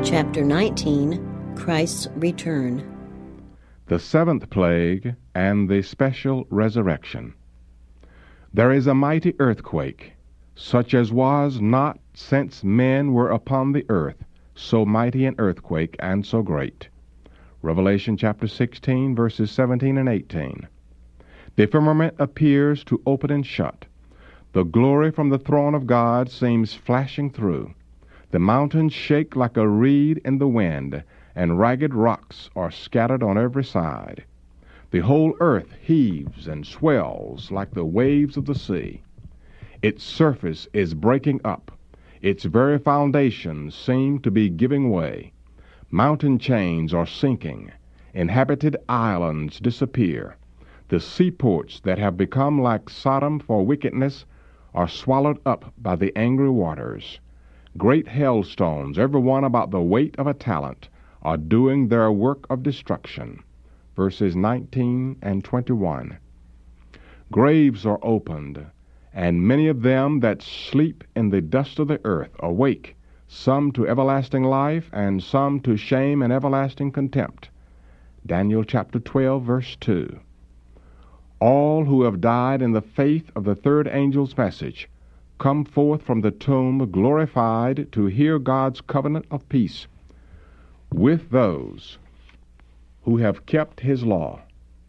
Chapter 19, Christ's Return. The seventh plague and the special resurrection. There is a mighty earthquake, such as was not since men were upon the earth, so mighty an earthquake and so great. Revelation chapter 16, verses 17 and 18. The firmament appears to open and shut. The glory from the throne of God seems flashing through. The mountains shake like a reed in the wind, and ragged rocks are scattered on every side. The whole earth heaves and swells like the waves of the sea. Its surface is breaking up. Its very foundations seem to be giving way. Mountain chains are sinking. Inhabited islands disappear. The seaports that have become like Sodom for wickedness are swallowed up by the angry waters. Great hailstones, every one about the weight of a talent, are doing their work of destruction. Verses 19 and 21. Graves are opened, and many of them that sleep in the dust of the earth awake, some to everlasting life, and some to shame and everlasting contempt. Daniel chapter 12, verse 2. All who have died in the faith of the third angel's message come forth from the tomb glorified to hear God's covenant of peace with those who have kept his law.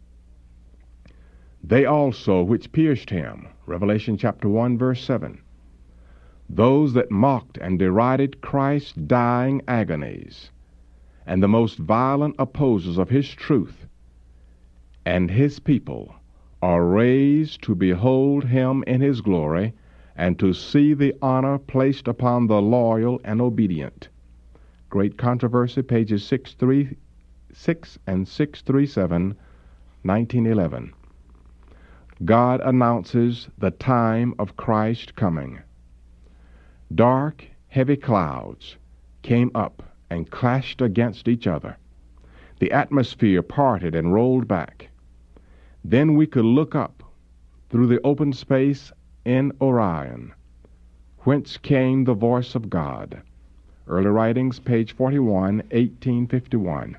They also which pierced him, Revelation chapter 1, verse 7. Those that mocked and derided Christ's dying agonies, and the most violent opposers of his truth and his people, are raised to behold him in his glory, and to see the honor placed upon the loyal and obedient. Great Controversy, pages 636 and 637, 1911. God announces the time of Christ coming. Dark, heavy clouds came up and clashed against each other. The atmosphere parted and rolled back. Then we could look up through the open space in Orion, whence came the voice of God. Early Writings, page 41, 1851.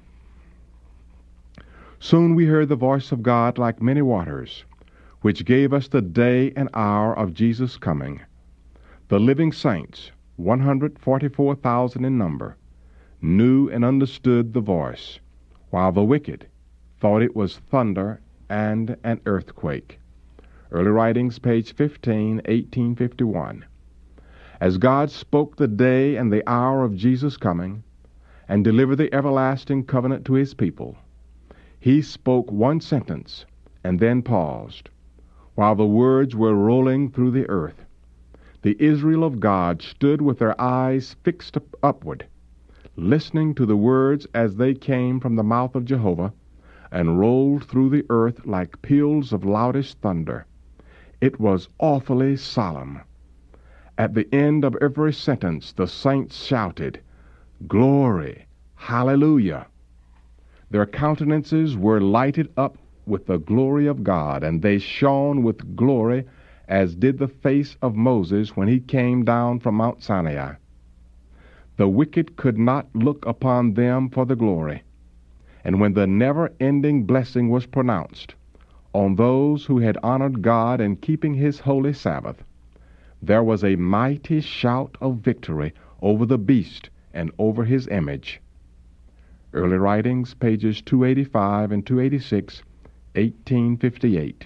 Soon we heard the voice of God like many waters, which gave us the day and hour of Jesus' coming. The living saints, 144,000 in number, knew and understood the voice, while the wicked thought it was thunder and an earthquake. Early Writings, page 15, 1851. As God spoke the day and the hour of Jesus' coming, and delivered the everlasting covenant to his people, he spoke one sentence and then paused, while the words were rolling through the earth. The Israel of God stood with their eyes fixed upward, listening to the words as they came from the mouth of Jehovah, and rolled through the earth like peals of loudest thunder. It was awfully solemn. At the end of every sentence the saints shouted, "Glory! Hallelujah!" Their countenances were lighted up with the glory of God, and they shone with glory as did the face of Moses when he came down from Mount Sinai. The wicked could not look upon them for the glory. And when the never-ending blessing was pronounced on those who had honored God in keeping his holy Sabbath, there was a mighty shout of victory over the beast and over his image. Early Writings, pages 285 and 286, 1858.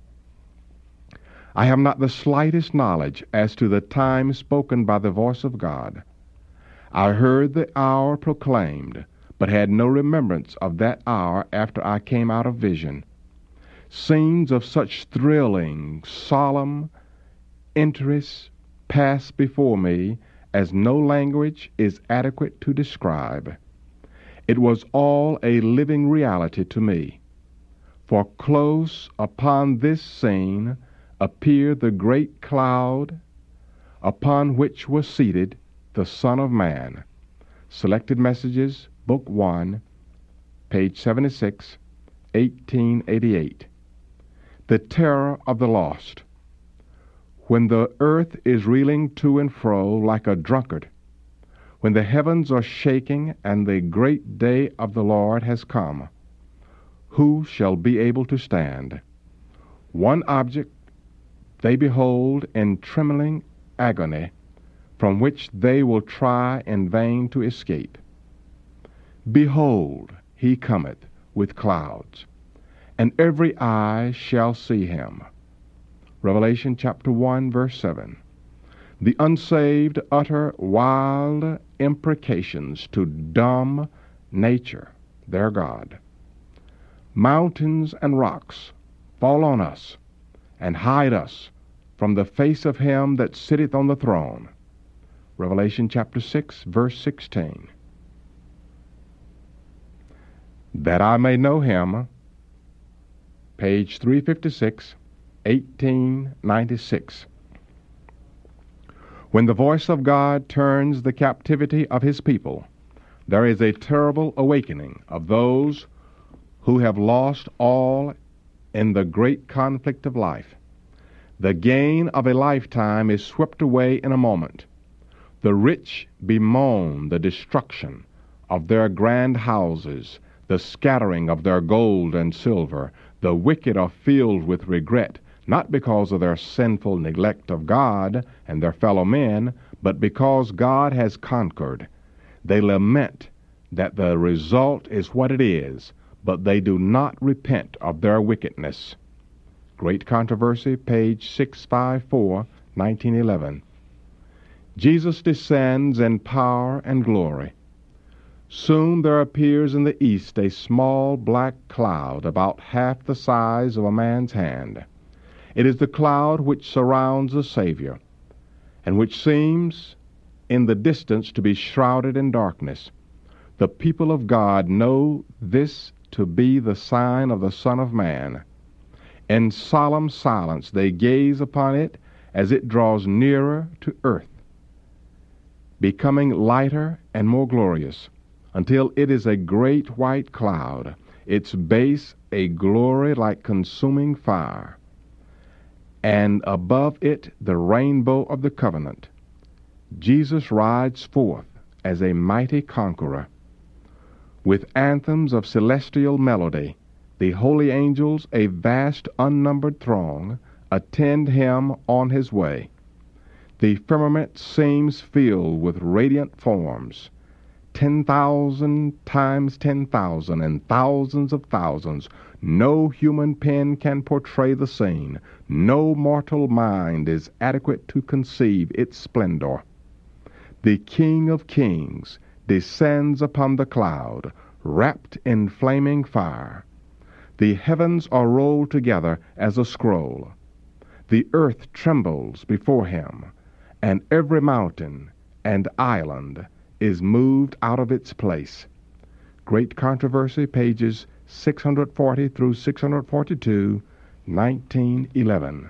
I have not the slightest knowledge as to the time spoken by the voice of God. I heard the hour proclaimed, but had no remembrance of that hour after I came out of vision. Scenes of such thrilling, solemn interest passed before me as no language is adequate to describe. It was all a living reality to me, for close upon this scene appeared the great cloud upon which was seated the Son of Man. Selected Messages, Book 1, page 76, 1888. The terror of the lost. When the earth is reeling to and fro like a drunkard, when the heavens are shaking and the great day of the Lord has come, who shall be able to stand? One object they behold in trembling agony, from which they will try in vain to escape. Behold, he cometh with clouds, and every eye shall see him. Revelation chapter 1, verse 7. The unsaved utter wild imprecations to dumb nature, their God. Mountains and rocks fall on us and hide us from the face of him that sitteth on the throne. Revelation chapter 6, verse 16. That I may know him, page 356, 1896. When the voice of God turns the captivity of his people, there is a terrible awakening of those who have lost all in the great conflict of life. The gain of a lifetime is swept away in a moment. The rich bemoan the destruction of their grand houses, the scattering of their gold and silver. The wicked are filled with regret, not because of their sinful neglect of God and their fellow men, but because God has conquered. They lament that the result is what it is, but they do not repent of their wickedness. Great Controversy, page 654, 1911. Jesus descends in power and glory. Soon there appears in the east a small black cloud about half the size of a man's hand. It is the cloud which surrounds the Savior, and which seems in the distance to be shrouded in darkness. The people of God know this to be the sign of the Son of Man. In solemn silence they gaze upon it as it draws nearer to earth, becoming lighter and more glorious, until it is a great white cloud, its base a glory like consuming fire, and above it the rainbow of the covenant. Jesus rides forth as a mighty conqueror. With anthems of celestial melody, the holy angels, a vast unnumbered throng, attend him on his way. The firmament seems filled with radiant forms, 10,000 times 10,000 and thousands of thousands. No human pen can portray the scene. No mortal mind is adequate to conceive its splendor. The King of Kings descends upon the cloud, wrapped in flaming fire. The heavens are rolled together as a scroll. The earth trembles before him, and every mountain and island is moved out of its place. Great Controversy, pages 640 through 642, 1911.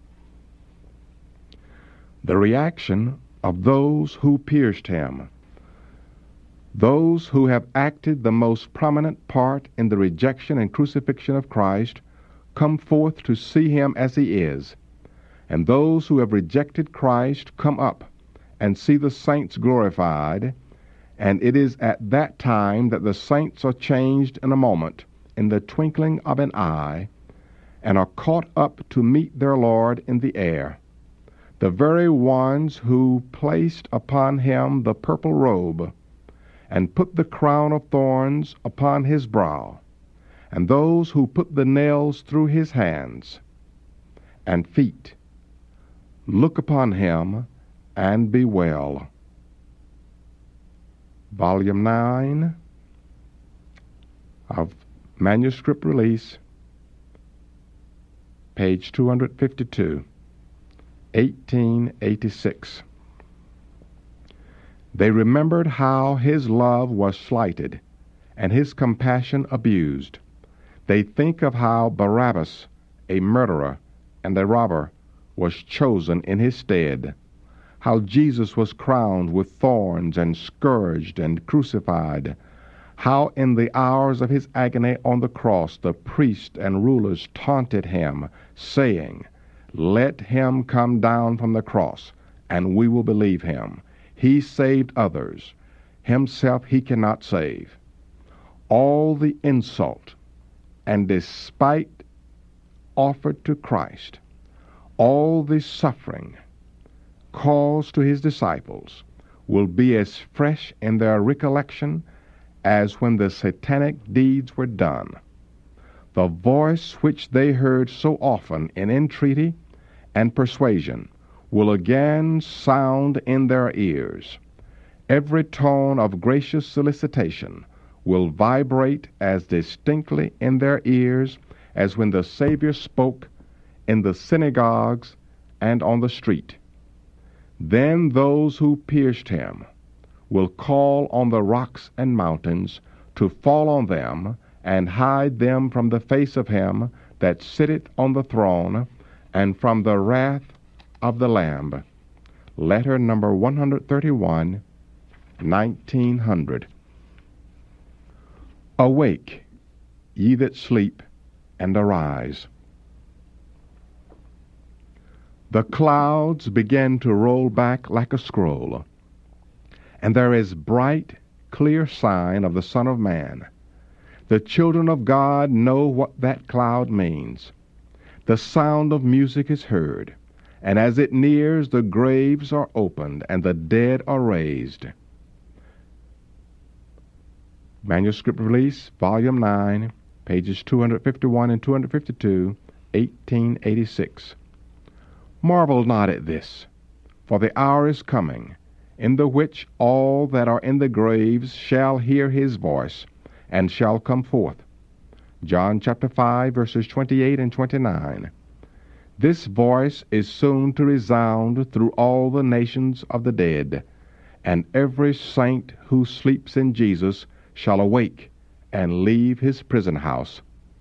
The reaction of those who pierced him. Those who have acted the most prominent part in the rejection and crucifixion of Christ come forth to see him as he is, and those who have rejected Christ come up and see the saints glorified, and it is at that time that the saints are changed in a moment, in the twinkling of an eye, and are caught up to meet their Lord in the air. The very ones who placed upon him the purple robe, and put the crown of thorns upon his brow, and those who put the nails through his hands and feet, look upon him and be well. Volume 9 of Manuscript Release, page 252, 1886. They remembered how his love was slighted and his compassion abused. They think of how Barabbas, a murderer and a robber, was chosen in his stead, how Jesus was crowned with thorns and scourged and crucified, how in the hours of his agony on the cross the priests and rulers taunted him, saying, "Let him come down from the cross, and we will believe him. He saved others. himself he cannot save. All the insult and despite offered to Christ, all the suffering caused to his disciples will be as fresh in their recollection as when the satanic deeds were done. The voice which they heard so often in entreaty and persuasion will again sound in their ears. Every tone of gracious solicitation will vibrate as distinctly in their ears as when the Savior spoke in the synagogues and on the street. Then those who pierced him will call on the rocks and mountains to fall on them and hide them from the face of him that sitteth on the throne and from the wrath of the Lamb. Letter number 131, 1900. Awake, ye that sleep, and arise. The clouds begin to roll back like a scroll, and there is bright, clear sign of the Son of Man. The children of God know what that cloud means. The sound of music is heard, and as it nears, the graves are opened and the dead are raised. Manuscript Release, Volume 9, pages 251 and 252, 1886. Marvel not at this, for the hour is coming, in the which all that are in the graves shall hear his voice, and shall come forth. John chapter 5, verses 28 and 29. This voice is soon to resound through all the nations of the dead, and every saint who sleeps in Jesus shall awake and leave his prison house.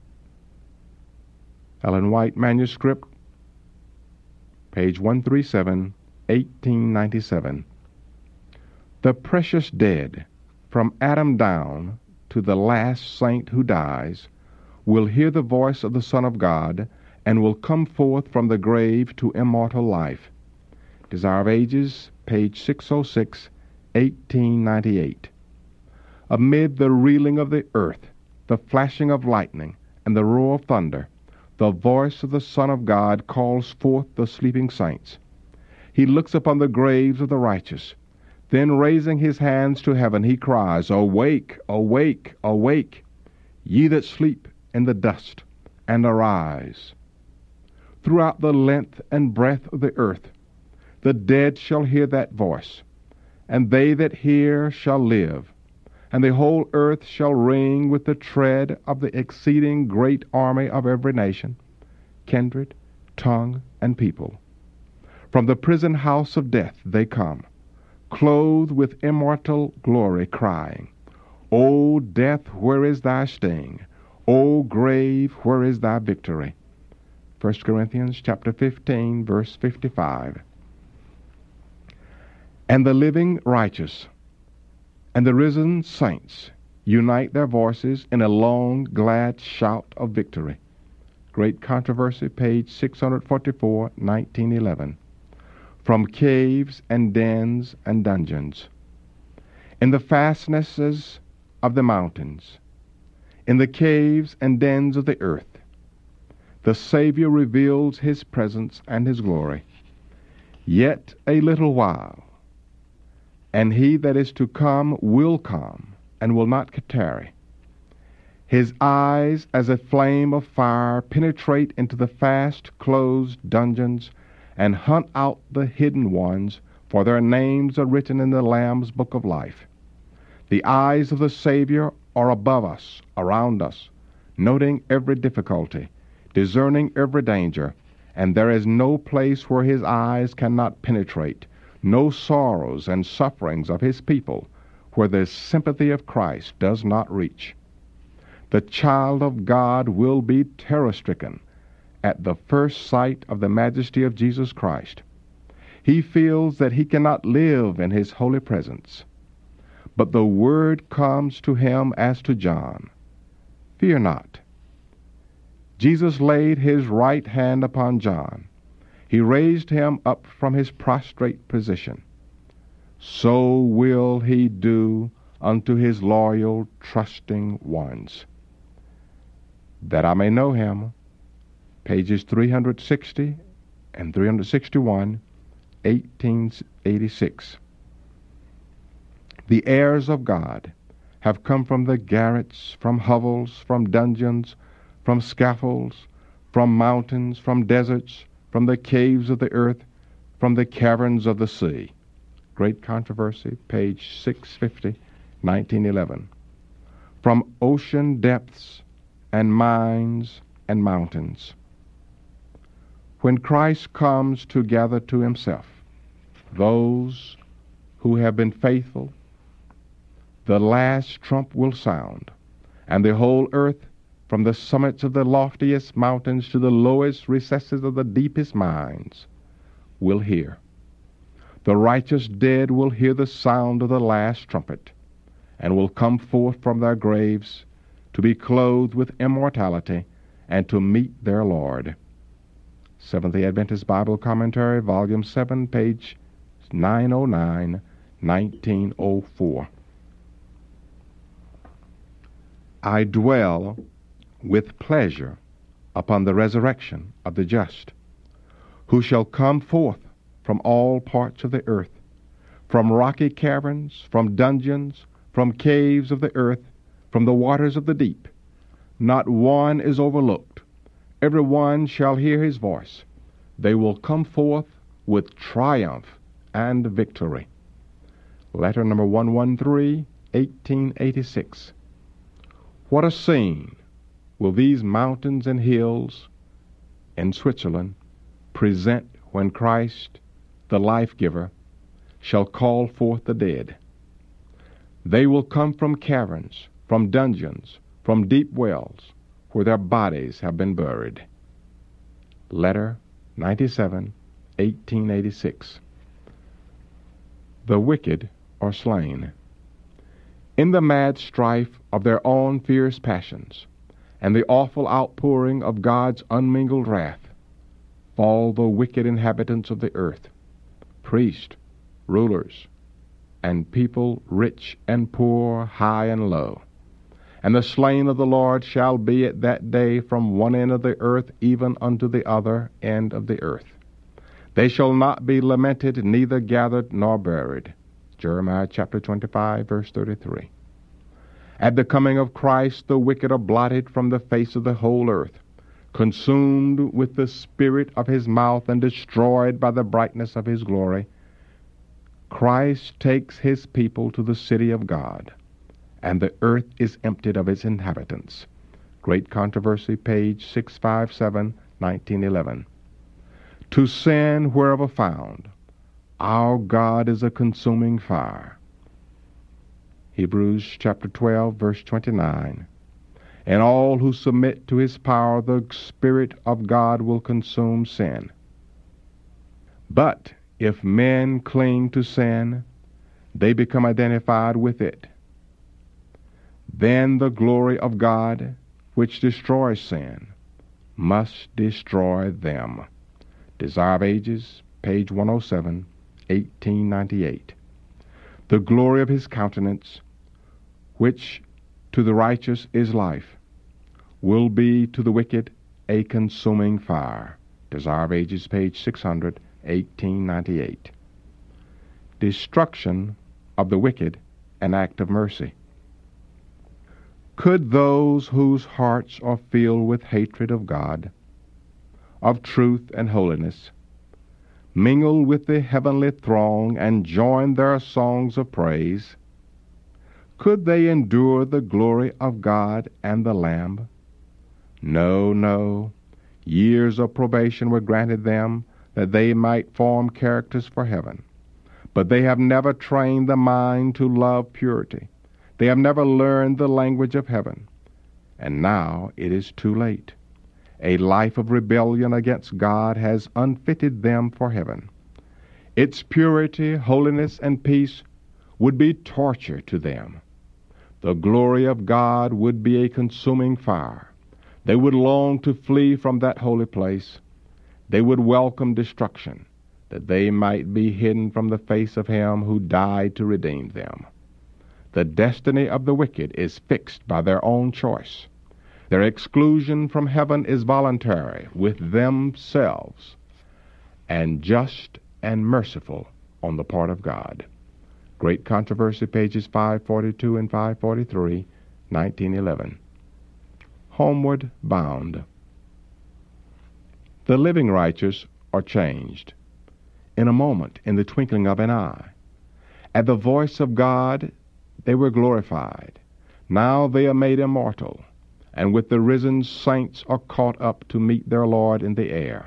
Ellen White Manuscript, page 137, 1897. The precious dead, from Adam down to the last saint who dies, will hear the voice of the Son of God and will come forth from the grave to immortal life. Desire of Ages, page 606, 1898. Amid the reeling of the earth, the flashing of lightning, and the roar of thunder, the voice of the Son of God calls forth the sleeping saints. He looks upon the graves of the righteous. Then raising his hands to heaven, he cries, Awake, awake, awake, ye that sleep in the dust, and arise. Throughout the length and breadth of the earth, the dead shall hear that voice, and they that hear shall live, and the whole earth shall ring with the tread of the exceeding great army of every nation, kindred, tongue, and people. From the prison house of death they come, clothed with immortal glory, crying, O death, where is thy sting? O grave, where is thy victory? 1 Corinthians chapter 15, verse 55. And the living righteous and the risen saints unite their voices in a long, glad shout of victory. Great Controversy, page 644, 1911. From caves and dens and dungeons, in the fastnesses of the mountains, in the caves and dens of the earth, the Savior reveals his presence and his glory. Yet a little while, and he that is to come will come, and will not tarry. His eyes as a flame of fire penetrate into the fast-closed dungeons and hunt out the hidden ones, for their names are written in the Lamb's book of life. The eyes of the Savior are above us, around us, noting every difficulty, discerning every danger, and there is no place where his eyes cannot penetrate, no sorrows and sufferings of his people where the sympathy of Christ does not reach. The child of God will be terror-stricken at the first sight of the majesty of Jesus Christ. He feels that he cannot live in his holy presence. But the word comes to him as to John, Fear not. Jesus laid his right hand upon John. He raised him up from his prostrate position. so will he do unto his loyal, trusting ones. That I may know him, pages 360 and 361, 1886. The heirs of God have come from the garrets, from hovels, from dungeons, from scaffolds, from mountains, from deserts, from the caves of the earth, from the caverns of the sea. Great Controversy, page 650, 1911. From ocean depths and mines and mountains. When Christ comes to gather to himself those who have been faithful, the last trump will sound, and the whole earth, from the summits of the loftiest mountains to the lowest recesses of the deepest mines, will hear. The righteous dead will hear the sound of the last trumpet, and will come forth from their graves to be clothed with immortality and to meet their Lord. Seventh-day Adventist Bible Commentary, Volume 7, page 909, 1904. I dwell with pleasure upon the resurrection of the just, who shall come forth from all parts of the earth, from rocky caverns, from dungeons, from caves of the earth, from the waters of the deep. Not one is overlooked. Every one shall hear his voice. They will come forth with triumph and victory. Letter number 113, 1886. What a scene will these mountains and hills in Switzerland present when Christ, the life-giver, shall call forth the dead. They will come from caverns, from dungeons, from deep wells, where their bodies have been buried. Letter 97, 1886. The wicked are slain. In the mad strife of their own fierce passions, and the awful outpouring of God's unmingled wrath, fall the wicked inhabitants of the earth, priests, rulers, and people rich and poor, high and low. And the slain of the Lord shall be at that day from one end of the earth even unto the other end of the earth. They shall not be lamented, neither gathered nor buried. Jeremiah chapter 25, verse 33. At the coming of Christ, the wicked are blotted from the face of the whole earth, consumed with the spirit of his mouth and destroyed by the brightness of his glory. Christ takes his people to the city of God, and the earth is emptied of its inhabitants. Great Controversy, page 657, 1911. To sin wherever found, our God is a consuming fire. Hebrews chapter 12, verse 29. And all who submit to his power, the Spirit of God will consume sin. But if men cling to sin, they become identified with it. Then the glory of God, which destroys sin, must destroy them. Desire of Ages, page 107, 1898. The glory of his countenance, which to the righteous is life, will be to the wicked a consuming fire. Desire of Ages, page 600, 1898. Destruction of the wicked, an act of mercy. Could those whose hearts are filled with hatred of God, of truth and holiness, mingle with the heavenly throng and join their songs of praise? Could they endure the glory of God and the Lamb? No, no. Years of probation were granted them that they might form characters for heaven. But they have never trained the mind to love purity. They have never learned the language of heaven. And now it is too late. A life of rebellion against God has unfitted them for heaven. Its purity, holiness, and peace would be torture to them. The glory of God would be a consuming fire. They would long to flee from that holy place. They would welcome destruction. that they might be hidden from the face of him who died to redeem them. The destiny of the wicked is fixed by their own choice. Their exclusion from heaven is voluntary with themselves, and just and merciful on the part of God. Great Controversy, pages 542 and 543, 1911. Homeward bound. The living righteous are changed in a moment, in the twinkling of an eye. At the voice of God they were glorified. Now they are made immortal, and with the risen saints are caught up to meet their Lord in the air.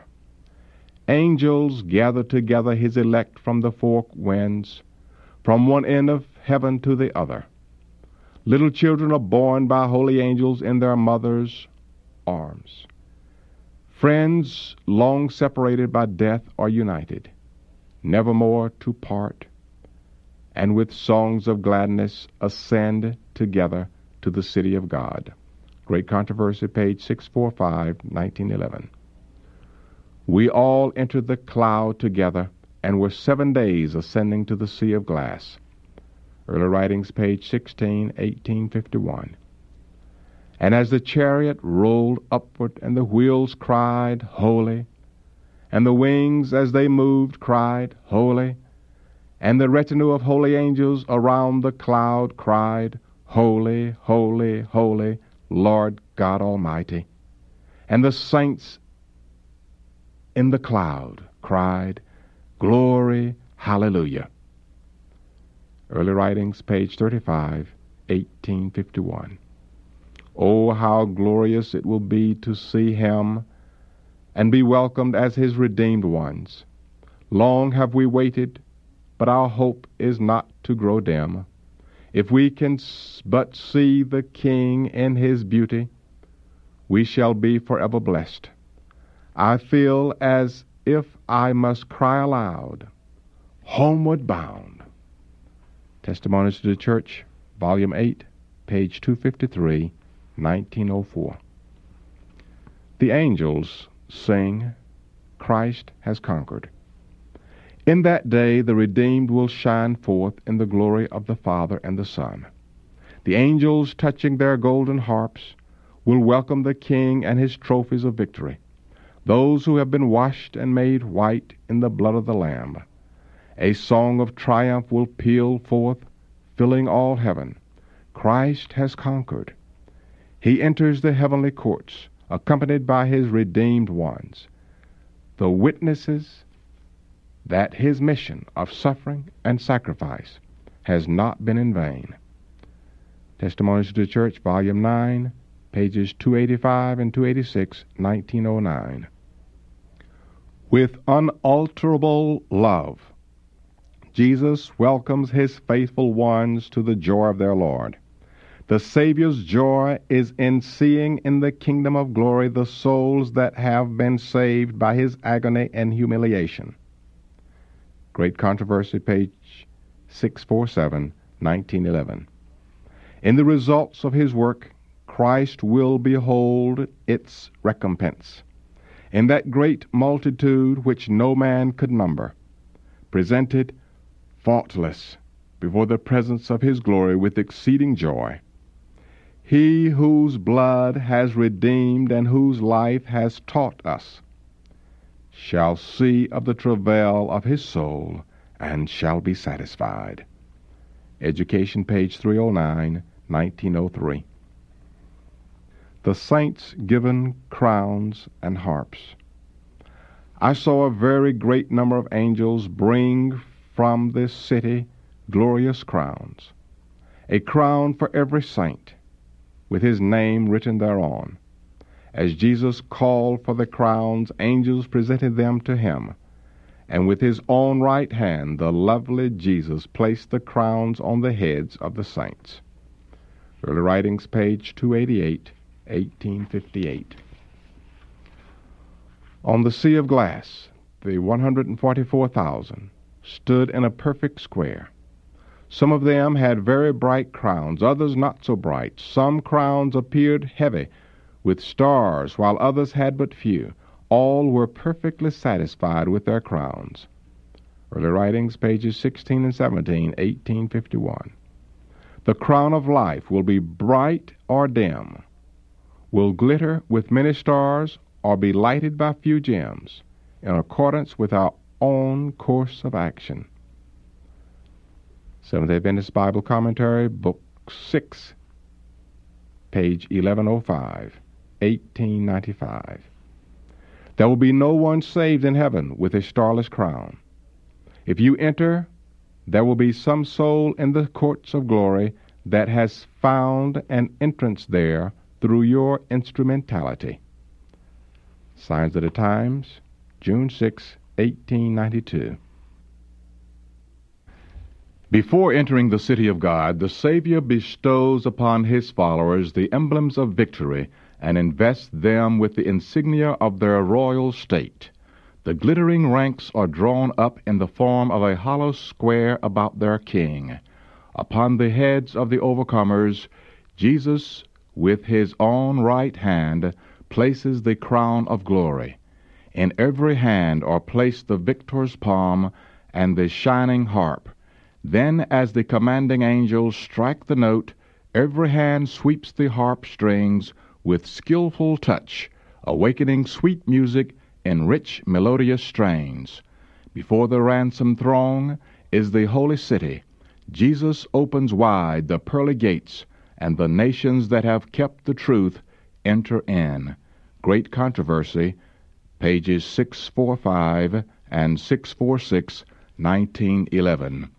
Angels gather together his elect from the four winds, from one end of heaven to the other. Little children are born by holy angels in their mothers' arms. Friends long separated by death are united, nevermore to part, and with songs of gladness ascend together to the city of God. Great Controversy, page 645, 1911. We all entered the cloud together and were 7 days ascending to the sea of glass. Early Writings, page 16, 1851. And as the chariot rolled upward and the wheels cried, Holy, and the wings as they moved cried, Holy, and the retinue of holy angels around the cloud cried, Holy, holy, holy, Lord God Almighty. And the saints in the cloud cried, Glory, hallelujah. Early Writings, page 35, 1851. Oh, how glorious it will be to see him and be welcomed as his redeemed ones. Long have we waited, but our hope is not to grow dim. If we can but see the King in his beauty, we shall be forever blessed. I feel as if I must cry aloud, Homeward bound. Testimonies to the Church, Volume 8, page 253, 1904. The angels sing, Christ has conquered. In that day the redeemed will shine forth in the glory of the Father and the Son. The angels, touching their golden harps, will welcome the King and his trophies of victory, those who have been washed and made white in the blood of the Lamb. A song of triumph will peal forth, filling all heaven. Christ has conquered. He enters the heavenly courts, accompanied by his redeemed ones, the witnesses that his mission of suffering and sacrifice has not been in vain. Testimonies to the Church, Volume 9, pages 285 and 286, 1909. With unalterable love, Jesus welcomes his faithful ones to the joy of their Lord. The Savior's joy is in seeing in the kingdom of glory the souls that have been saved by his agony and humiliation. Great Controversy, page 647, 1911. In the results of his work, Christ will behold its recompense. In that great multitude which no man could number, presented faultless before the presence of his glory with exceeding joy, he whose blood has redeemed and whose life has taught us shall see of the travail of his soul and shall be satisfied. Education, page 309, 1903. The saints given crowns and harps. I saw a very great number of angels bring from this city glorious crowns, a crown for every saint, with his name written thereon. As Jesus called for the crowns, angels presented them to him, and with his own right hand the lovely Jesus placed the crowns on the heads of the saints. Early Writings, page 288, 1858. On the sea of glass, the 144,000 stood in a perfect square. Some of them had very bright crowns, others not so bright. Some crowns appeared heavy with stars, while others had but few. All were perfectly satisfied with their crowns. Early Writings, pages 16 and 17, 1851. The crown of life will be bright or dim, will glitter with many stars or be lighted by few gems, in accordance with our own course of action. Seventh-day Adventist Bible Commentary, Book 6, page 1105, 1895. There will be no one saved in heaven with a starless crown. If you enter, there will be some soul in the courts of glory that has found an entrance there through your instrumentality. Signs of the Times, June 6, 1892. Before entering the city of God, the Savior bestows upon his followers the emblems of victory and invests them with the insignia of their royal state. The glittering ranks are drawn up in the form of a hollow square about their king. Upon the heads of the overcomers, Jesus, with his own right hand, places the crown of glory. In every hand are placed the victor's palm and the shining harp. Then, as the commanding angels strike the note, every hand sweeps the harp strings with skillful touch, awakening sweet music in rich melodious strains. Before the ransom throne is the holy city. Jesus opens wide the pearly gates, and the nations that have kept the truth enter in. Great Controversy, pages 645 and 646, 1911.